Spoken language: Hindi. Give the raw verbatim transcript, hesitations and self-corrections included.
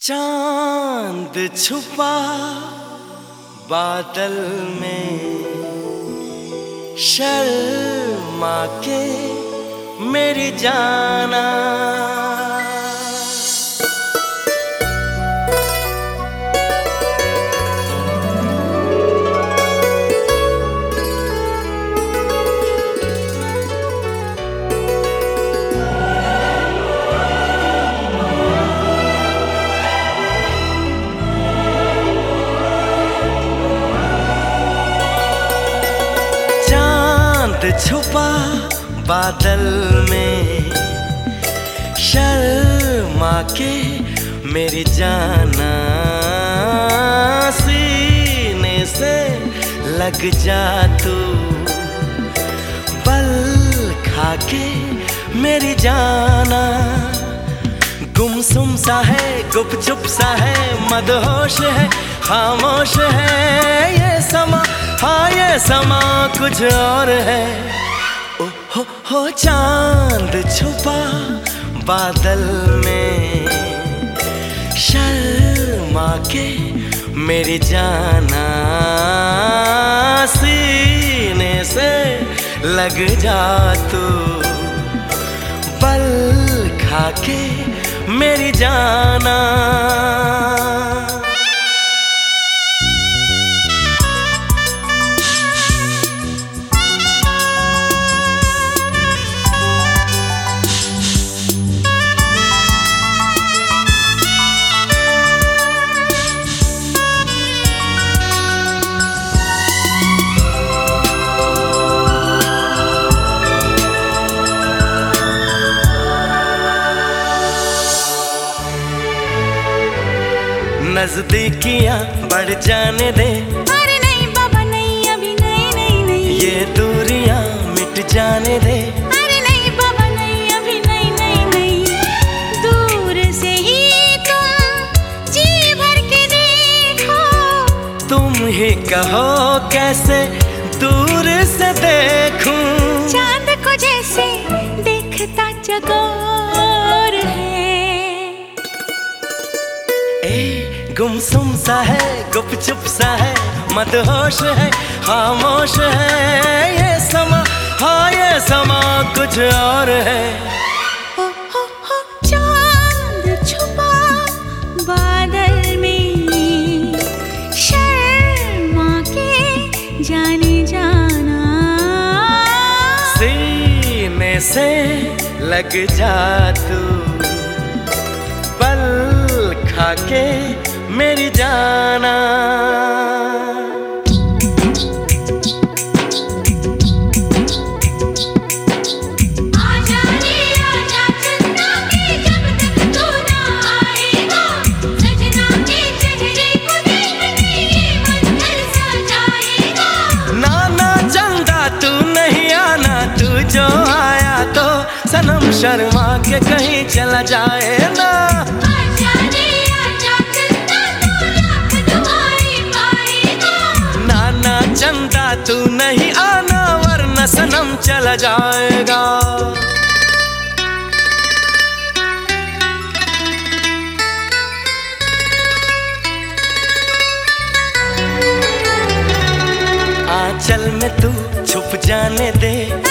चांद छुपा बादल में, शर्मा के मेरी जाना। छुपा बादल में, शर्मा के मेरी जाना, सीने से लग जा तू, बल खा के मेरी जाना। गुमसुम सा है, गुपचुप सा है, मदहोश है, खामोश है ये समा, हाँ ये समा कुछ और है। ओ हो हो चांद छुपा बादल में, शर्मा के मेरी जाना, सीने से लग जा तू, बल खा के मेरी जाना। नजदीकियां बढ़ जाने दे, अरे नहीं बाबा नहीं, अभी नहीं नहीं नहीं। ये दूरियां मिट जाने दे, अरे नहीं बाबा नहीं, अभी नहीं नहीं नहीं। दूर से ही तुम जी भर के देखो, तुम ही कहो कैसे दूर से देखूं। चांद को जैसे देखता चकोर है। ए गुमसुम सा है, गुपचुप सा है, मदहोश है, खामोश है ये समा, हाँ ये समा कुछ और है। हो हो हो चांद छुपा बादल में, शर्मा के जाने जाना, सीने से लग जा तू, बल खा के मेरी जाना। आजा रे आजा चंदा के, जब तक तू ना आएगा, सजना के चेहरे को देखने ये मन तरसा जाएगा। ना ना चंदा तू नहीं आना, तू जो आया तो सनम शर्मा के कहीं चला जाए ना। चंदा तू नहीं आना, वरना सनम चला जाएगा। आंचल में तू छुप जाने दे,